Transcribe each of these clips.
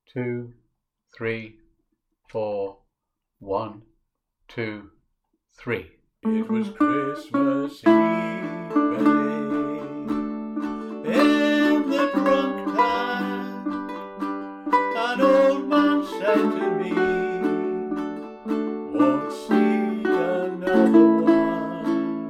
2, 3, 4, 1, 2, 3. It was Christmas Eve, in the drunk tank. An old man said to me, won't see another one.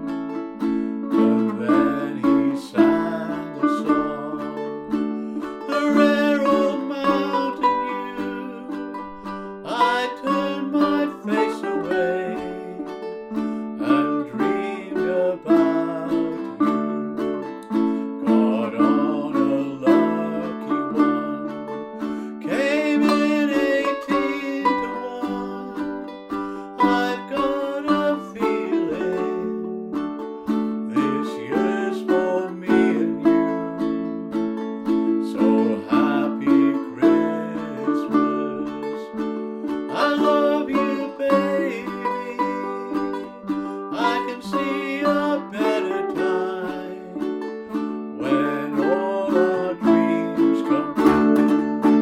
And then he sang a song, the rare old Mountain Dew. I turned my face away and dreamed about you. Got on a lucky one, came in 18 to 1. I've got a feeling this year's for me and you. So happy Christmas, I love you, baby. I can see a better time when all our dreams come true.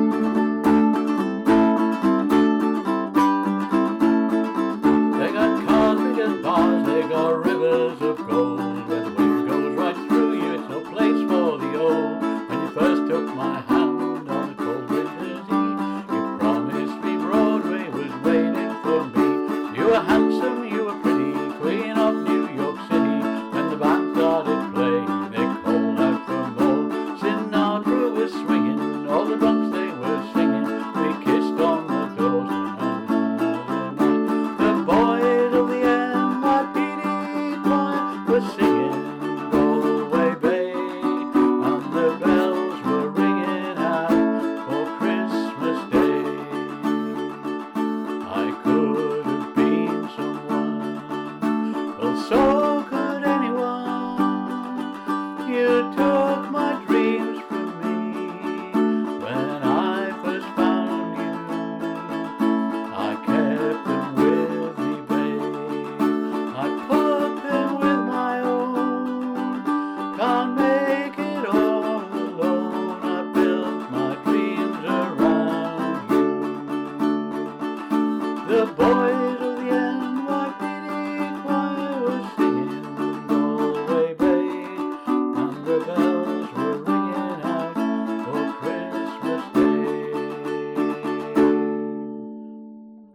They got cars, they got bars, they got rivers of gold. Where the wind goes right through you, it's no place for the old. When you first took my hand on a cold winter's eve, you promised me Broadway was waiting for me. You were handsome, you were pretty, queen of New York City. When the band started playing, they called out from all. Sinatra was swinging, all the drunks they were singing. We kissed on the doors and the boys of the NYPD choir were singing Galway Bay, and the bells were ringing out for Christmas Day. I could have been someone, well, so could anyone. You took my